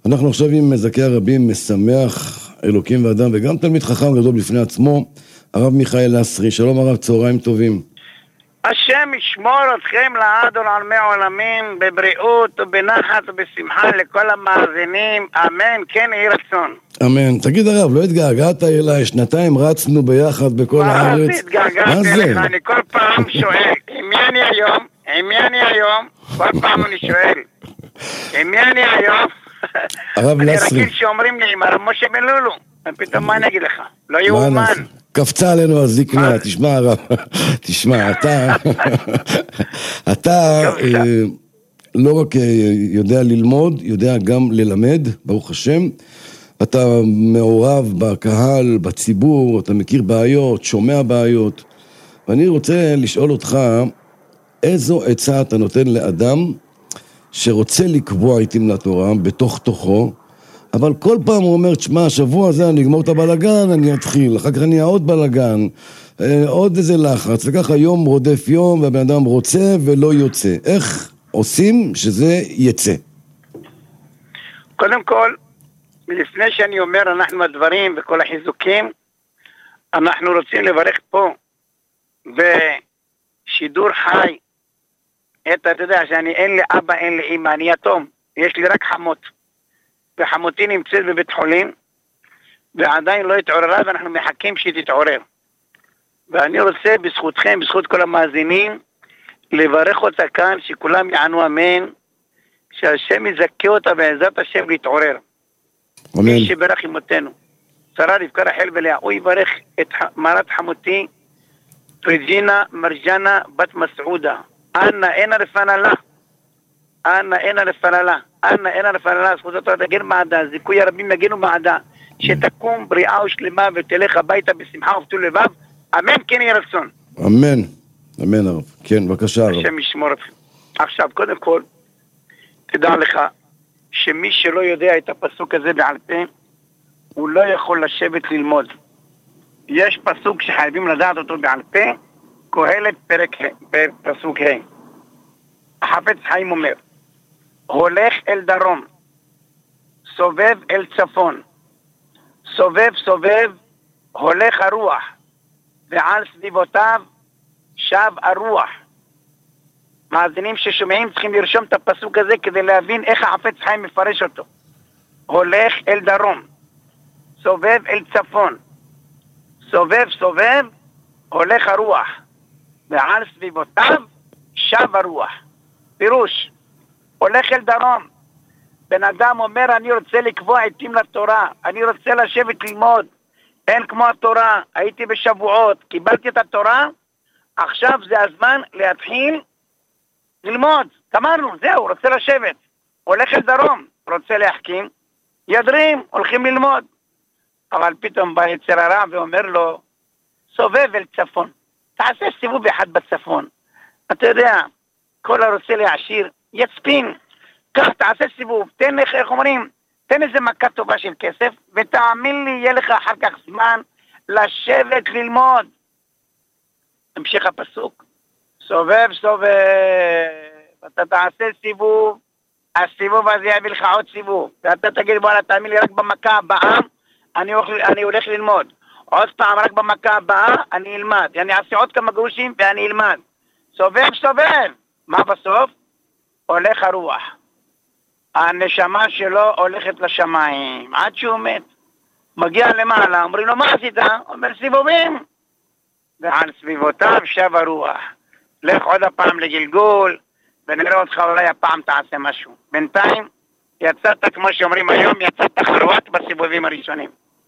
אנחנו עכשיו עם מזכה הרבים, משמח אלוקים ואדם, וגם תלמיד חכם גדול בפני עצמו, הרב מיכאל לסרי. שלום הרב, צהריים טובים. השם ישמור אתכם לעד ולעולמי עולמים, בבריאות ובנחת ובשמחה לכל המאזינים, אמן, כן יהי רצון. אמן. תגיד הרב, לא התגעגעת אליי? שנתיים רצנו ביחד בכל הארץ. מה התגעגעתי אליך? אני כל פעם שואל, עם מי אני היום? עם מי אני היום? כל פעם אני שואל, עם מי אני היום? הרב לסרי. אני רגיל שאומרים לי, עם הרב משה בן לולו. פתאום מה אני אגיד לך? לא יאומן. קפצה עלינו הזקנה. תשמע הרב, תשמע, אתה לא רק יודע ללמוד, יודע גם ללמד, ברוך השם. אתה מעורב בקהל, בציבור, אתה מכיר בעיות, שומע בעיות. ואני רוצה לשאול אותך, איזו עצה אתה נותן לאדם שרוצה לקבוע עיתים לתורה בתוך תוכו, אבל כל פעם הוא אומר, תשמע, השבוע הזה אני אגמור את הבלגן, אני אתחיל, אחר כך אני עוד בלגן, עוד איזה לחץ, וככה יום רודף יום, והבן אדם רוצה ולא יוצא. איך עושים שזה יצא? קודם כל, לפני שאני אומר אנחנו הדברים וכל החיזוקים, אנחנו רוצים לברך פה בשידור חי, אתה יודע שאני אין לי אבא, אין לי אמא, אני יתום, יש לי רק חמות, וחמותי נמצאת בבית חולים, ועדיין לא התעוררה, ואנחנו מחכים שהיא תתעורר. ואני רוצה בזכותכם, בזכות כל המאזינים, לברך אותה כאן, שכולם יענו אמן, שהשם יזכה אותה בעזרת השם להתעורר. אמן. מי שברך אמותינו, שרה רבקה רחל ולאה, הוא יברך את מרת חמותי, רג'ינה מרג'נה בת מסעודה. אנא אינה לפנלה, אנא אינה לפנלה, אנא אינה לפנלה, זכות אותו תגן מעדה, זיכוי הרבים יגנו מעדה, שתקום בריאה ושלמה ותלך הביתה בשמחה ובטוב לבב, אמן כן יהי רצון. אמן, אמן הרב. כן, בבקשה הרב. השם ישמור אתכם. עכשיו, קודם כל, תדע לך, שמי שלא יודע את הפסוק הזה בעל פה, הוא לא יכול לשבת ללמוד. יש פסוק שחייבים לדעת אותו בעל פה, קהלת פסוק ה'. החפץ חיים אומר, הולך אל דרום, סובב אל צפון, סובב סובב, הולך הרוח, ועל סביבותיו שב הרוח. מאזינים ששומעים צריכים לרשום את הפסוק הזה כדי להבין איך החפץ חיים מפרש אותו. הולך אל דרום, סובב אל צפון, סובב סובב, הולך הרוח, ועל סביבותיו שב הרוח. פירוש, הולך אל דרום, בן אדם אומר אני רוצה לקבוע עיתים לתורה, אני רוצה לשבת ללמוד, אין כמו התורה, הייתי בשבועות, קיבלתי את התורה, עכשיו זה הזמן להתחיל ללמוד, גמרנו, זהו, רוצה לשבת. הולך אל דרום, רוצה להחכים, ידרים, הולכים ללמוד. אבל פתאום בא יצר הרע ואומר לו, סובב אל צפון, תעשה סיבוב אחד בצפון. אתה יודע, כל הרוצה להעשיר, יצפין, כך תעשה סיבוב, תן לך, איך אומרים, תן איזה מכה טובה של כסף, ותאמין לי, יהיה לך אחר כך זמן לשבת ללמוד. המשך הפסוק, סובב סובב, אתה תעשה סיבוב, הסיבוב הזה יביא לך עוד סיבוב, ואתה תגיד בואלה תאמין לי רק במכה הבאה, אני הולך ללמוד, עוד פעם רק במכה הבאה אני אלמד, אני אעשה עוד כמה גרושים ואני אלמד. סובב סובב, מה בסוף? הולך הרוח, הנשמה שלו הולכת לשמיים עד שהוא מת, מגיע למעלה, אומרים לו מה עשית? אומר סיבובים, ועל סביבותיו שב הרוח, לך עוד הפעם לגלגול ונראה אותך, אולי הפעם תעשה משהו. בינתיים יצאת, כמו שאומרים היום, יצאת חרוט בסיבובים הראשונים.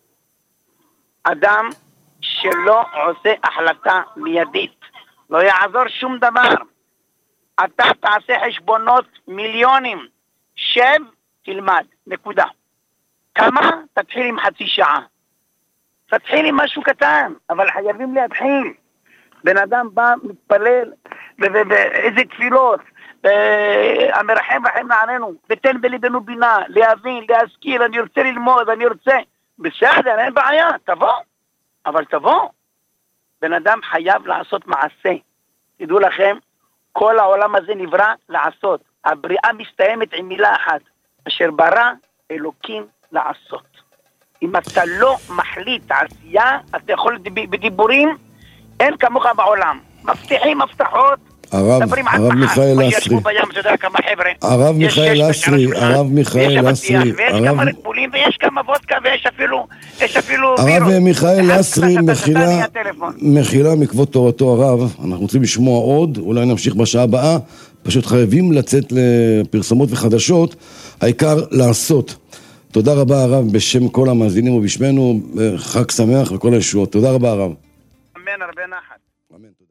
אדם שלא עושה החלטה מיידית, לא יעזור שום דבר. אתה תעשה חשבונות מיליונים, שב, תלמד, נקודה. כמה? תתחיל עם חצי שעה. תתחיל עם משהו קטן, אבל חייבים להתחיל. בן אדם בא, מתפלל, ואיזה תפילות, המרחם רחם לעננו, ותן בליבנו בינה, להבין, להזכיר, אני רוצה ללמוד, אני רוצה, בסדר, אין בעיה, תבוא, אבל תבוא. בן אדם חייב לעשות מעשה. תדעו לכם, כל העולם הזה נברא לעשות. הבריאה מסתיימת עם מילה אחת, אשר ברא אלוקים לעשות. אם אתה לא מחליט עשייה, אתה יכול בדיבורים, אין כמוך בעולם. מבטיחים הבטחות, הרב מיכאל אסרי, הרב מיכאל אסרי, ויש כמה רפולים ויש כמה וודקה ויש אפילו הרב מיכאל אסרי, מחילה מכבוד תורתו הרב, אנחנו רוצים לשמוע עוד, אולי נמשיך בשעה הבאה, פשוט חייבים לצאת לפרסומות וחדשות, העיקר לעשות. תודה רבה הרב, בשם כל המאזינים ובשמנו, חג שמח וכל הישועות. תודה רבה הרב. אמן, הרבה נחת. אמן.